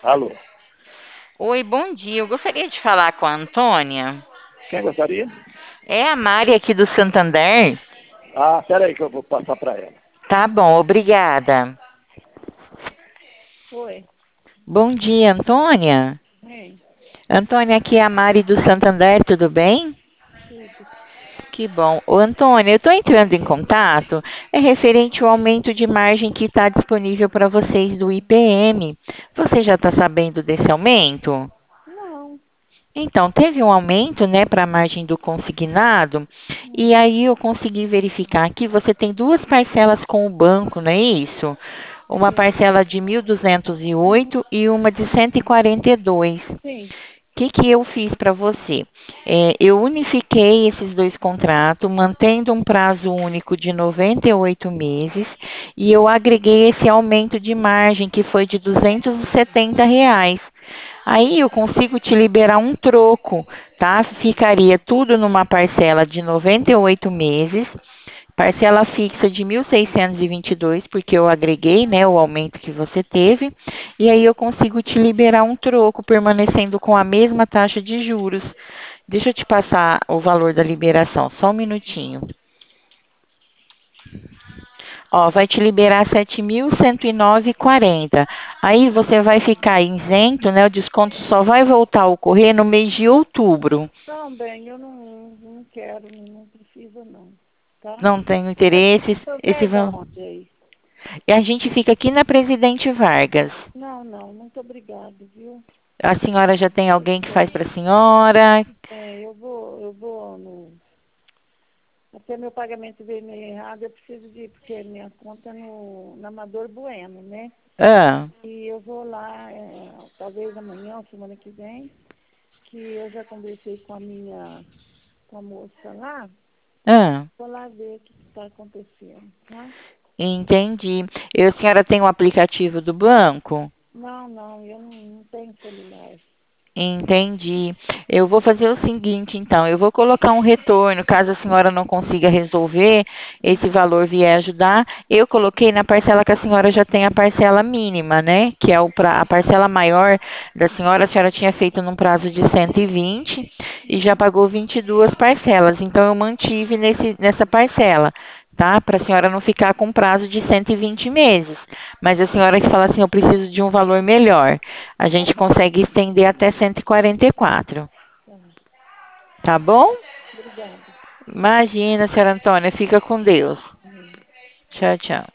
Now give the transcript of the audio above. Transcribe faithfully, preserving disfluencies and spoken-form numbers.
Alô, Oi, bom dia. Eu gostaria de falar com a Antônia. quem gostaria? É a Mari aqui do Santander? Ah, peraí que eu vou passar para ela. Tá bom, obrigada. Oi, Bom dia, Antônia. bem, Antônia, aqui é a Mari do Santander, tudo bem? tudo. Que bom. Ô, Antônia, eu estou entrando em contato, é referente ao aumento de margem que está disponível para vocês do I P M. Você já está sabendo desse aumento? Não. Então, teve um aumento, né, para a margem do consignado, e Hum, aí eu consegui verificar que você tem duas parcelas com o banco, não é isso? Uma sim, parcela de mil duzentos e oito e uma de cento e quarenta e dois. O sim, que que eu fiz para você? É, eu unifiquei esses dois contratos, mantendo um prazo único de noventa e oito meses, e eu agreguei esse aumento de margem, que foi de duzentos e setenta reais. Aí eu consigo te liberar um troco, tá? Ficaria tudo numa parcela de noventa e oito meses, parcela fixa de mil seiscentos e e vinte e dois, porque eu agreguei, né, o aumento que você teve, e aí eu consigo te liberar um troco, permanecendo com a mesma taxa de juros. Deixa eu te passar o valor da liberação, só um minutinho. Ó, vai te liberar sete mil cento e nove e quarenta. Aí você vai ficar isento, né? O desconto só vai voltar a ocorrer no mês de outubro. não, bem, eu não, não quero, não precisa não, tá? Não tenho É, interesse. eu Esse venho da val- onde aí? E a gente fica aqui na Presidente Vargas. Não, não, muito obrigado, viu? A senhora já tem alguém que faz É, para a senhora? é, eu vou, eu vou no... Até meu pagamento veio meio errado, eu preciso de, porque minha conta é no, na Amador Bueno, né? Ah, E eu vou lá, é, talvez amanhã ou semana que vem, que eu já conversei com a minha, com a moça lá, ah, vou lá ver o que está acontecendo, tá? entendi. E a senhora tem o aplicativo do banco? Não, não, eu não, não tenho celular. Entendi. Eu vou fazer o seguinte, então, eu vou colocar um retorno, caso a senhora não consiga resolver, esse valor vier ajudar. Eu coloquei na parcela que a senhora já tem a parcela mínima, né? Que é o pra, a parcela maior da senhora, a senhora tinha feito num prazo de cento e vinte e já pagou vinte e duas parcelas. Então, eu mantive nesse, nessa parcela, tá? Para a senhora não ficar com prazo de cento e vinte meses. Mas a senhora que fala assim, eu preciso de um valor melhor. A gente consegue estender até cento e quarenta e quatro. Tá, Tá bom? obrigada. Imagina, senhora Antônia, fica com Deus. Amém. Tchau, tchau.